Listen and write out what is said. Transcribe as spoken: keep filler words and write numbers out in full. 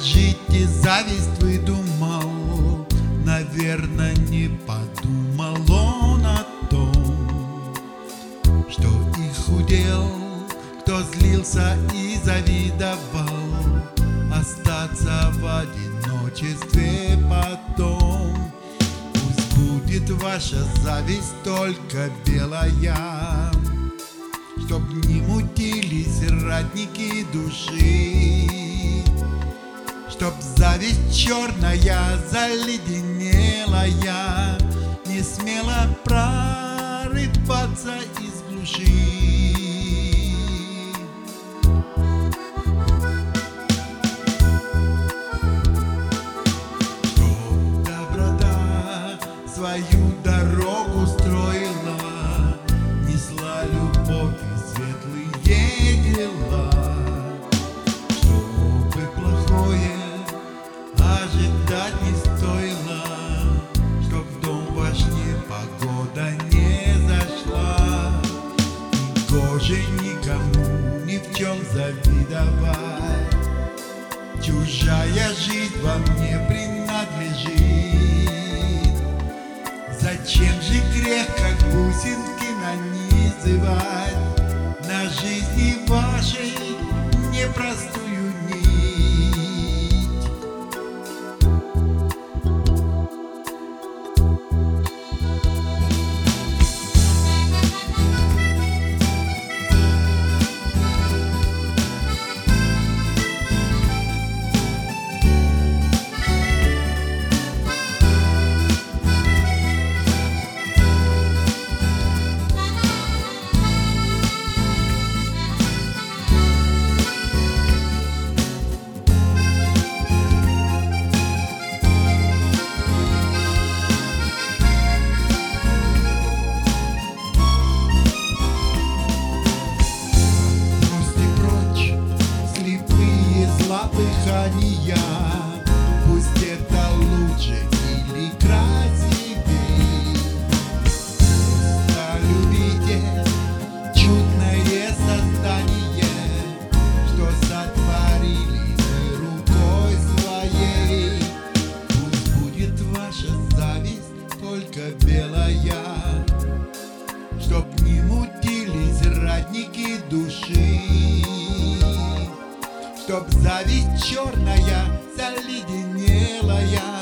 Скажите, зависть выдумал, наверное, не подумал он о том, что и худел, кто злился и завидовал, остаться в одиночестве потом. Пусть будет ваша зависть только белая, чтоб не мутились ратники души, чтоб зависть черная, заледенелая, не смела прорываться из глуши. Чтоб доброта свою дорогу строила, несла любовь и светлые дела, чтобы плохое ожидать не стоило, чтоб в дом ваш непогода не зашла. Негоже никому ни в чем завидовать, чужая жизнь вам не принадлежит. Зачем же грех, как бусинки, нанизывать на жизни вашей непростую нить? Дыхания, пусть это лучше или красивее. Просто любите чудное создание, что сотворили вы рукой своей. Пусть будет ваша зависть только белая, чтоб не мутились ратники души, чтоб зависть черная, заледенелая,